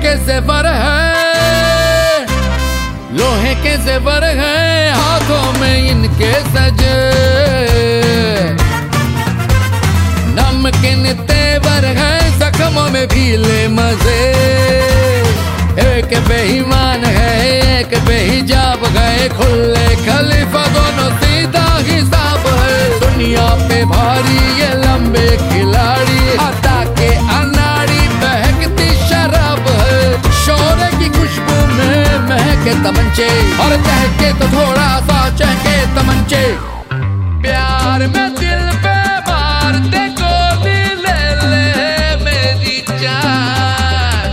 के ज़ेवर है, लोहे के ज़ेवर है, हाथों में इनके सजे नमकीन तेवर है, जख्मों में भी ले मजे। एक बेईमान है, एक बेहिजाब गए खुले खलीफा, दोनों सीधा हिसाब है। दुनिया पे भारी ये लंबे खिलाड़ी, अता के अनाड़ी बहकती शराब है। शोरे की खुशबू में महके तमंचे, और चहके तो थोड़ा सा चहके तमंचे। प्यार में दिल पे मारते गोली ले ले मेरी जान।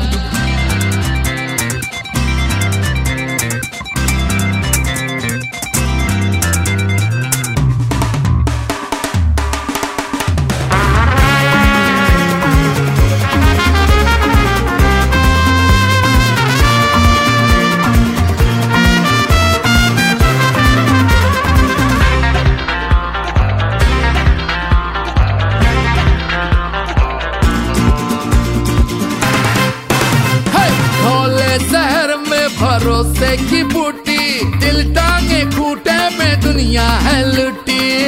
शहर में भरोसे की बूटी, दिल टांगे खूटे में दुनिया है लुटी।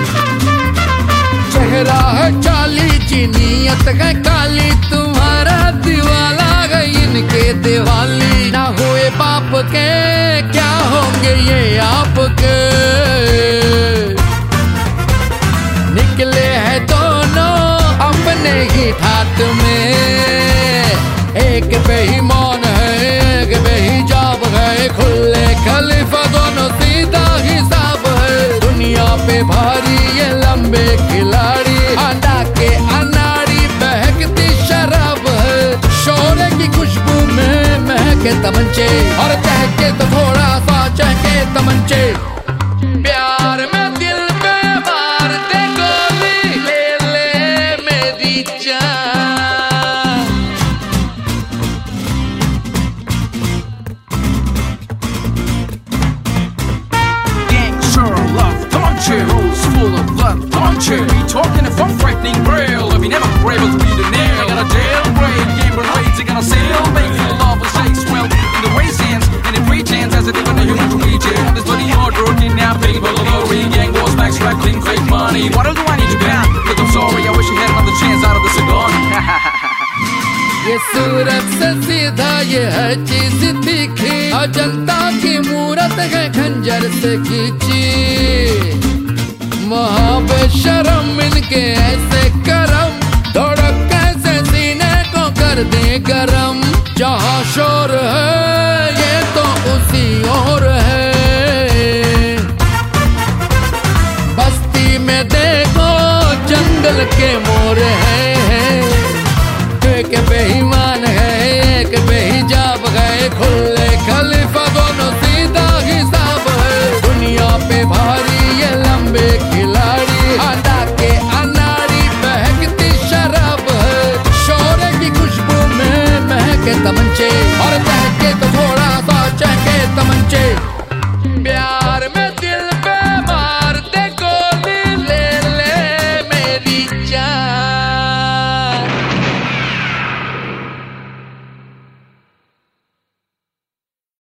चेहरा है चाली ची, नीयत है काली, तुम्हारा दीवाला गई इनके दिवाली। ना हुए बाप के क्या होंगे ये आपके, निकले हैं दोनों अपने ही ठाट में। एक बेईमान है, एक बेहिजाब है, खुले खलीफा, दोनों सीधा हिसाब है। दुनिया पे भारी ये लंबे खिलाड़ी, अंडा के अनाड़ी बहकती शराब है। शोरे की खुशबू में महके तमंचे, और चहके तो थोड़ा सा चहके तमंचे। प्यार में दिल पे मारते गोली ले ले मेरी जान। Who's full of blood, don't you? Be talking if I'm frightening real. If you never were able to read the nail, I got a jailbreak, game rates, I got a sail, make you love a shakes well in the race hands, and in pre-chance as a different human to reach it. This bloody hard road kidnapping, burglary, gang wars, back extracting fake money. What else do I need to get? Look, I'm sorry, I wish I had another chance out of this cigar. ये सूरत से सीधा ये है चीज तीखी, अजंता की मूरत है खंजर से खींची। महाबेशरम इनके ऐसे करम, धड़क कैसे सीने को कर दे गरम। जहाँ शोर है ये तो उसी ओर है।